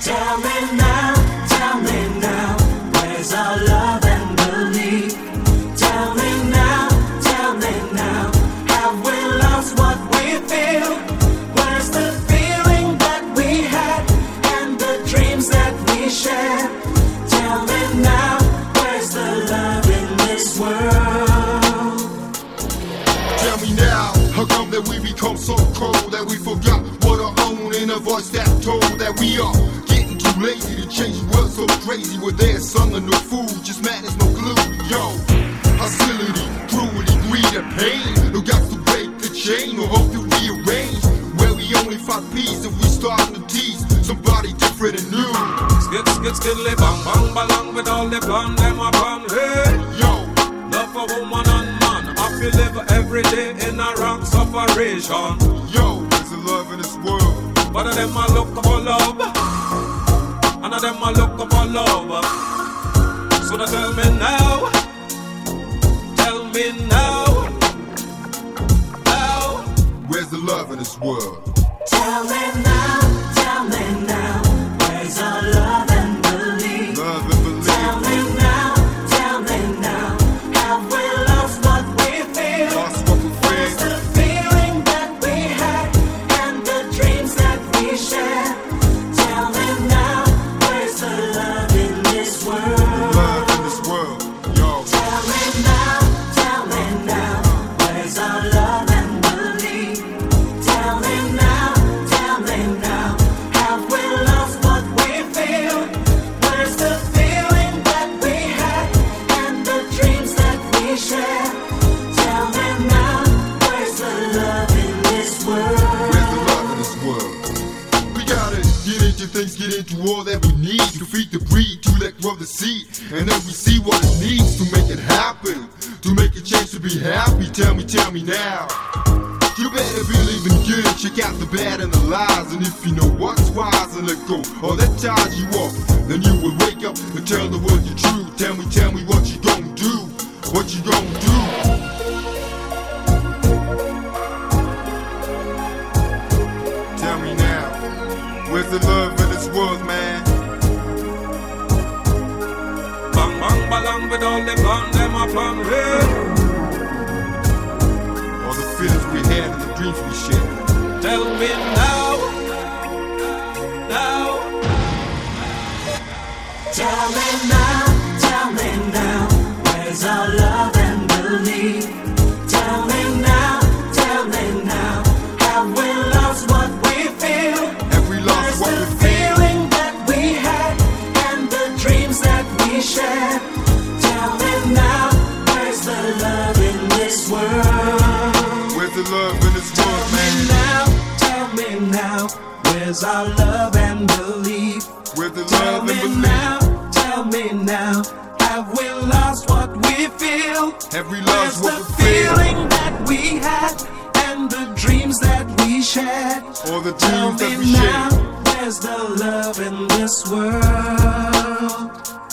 Tell me now, where's our love and belief? Tell me now, have we lost what we feel? Where's the feeling that we had and the dreams that we shared? Tell me now, where's the love in this world? Tell me now, how come that we become so cold that we forgot what our own inner voice that told that we are getting too lazy to change the world so crazy where there's sun and no food, just madness, no glue. Yo, hostility, cruelty, greed and pain. No got to break the chain or hope to rearrange where we only find peace if we starting to tease somebody different and new. Skidly bang bang balang with all the plan them upon. Hey, yo, love for woman and man. I feel live every day in a wrong separation. Yo, there's a love in this world. One of them I look for love, and of them I look for love. So now tell me now, where's the love in this world? Tell me now, where's our love and belief? Love and belief. Tell me now, have we lost what we feel? Lost what we Where's feel. the feeling that we had and the dreams that we shared? Tell me now, where's the love in this world? Love in this world, yo. Tell me now, where's our love and belief? Tell me now, have we lost what we feel? Where's the feeling that we had and the dreams that we shared? Tell me now, where's the love in this world? Where's the love in this world? We gotta get into things, get into all that we need to feed the breed, to let grow the seed, and then we see what it needs to make it happen, to make a change to be happy. Tell me now. You better be living good, check out the bad and the lies, and if you know what's wise and let go all that ties you off, then you will wake up and tell the world your truth. Tell me what you gon' do, what you gon' do. Tell me now, where's the love in this world, man? bang bang balang with all the plan them upon. Hey, All the feelings we had and the dreams we shared. tell me now. Tell me now, where's our love and belief? Tell me now, have we lost what we feel? Have we lost Where's what the we feel? feeling that we had and the dreams that we shared? Tell me now, where's the love in this world? Where's the love in this world, man? Tell me now, where's our love and belief? Where's the Tell love and me belief? now, have we lost what we feel? Have we Where's lost what the we feel? feeling that we had and the dreams that we shared? All the Tell dreams that me we now, shared. where's the love in this world?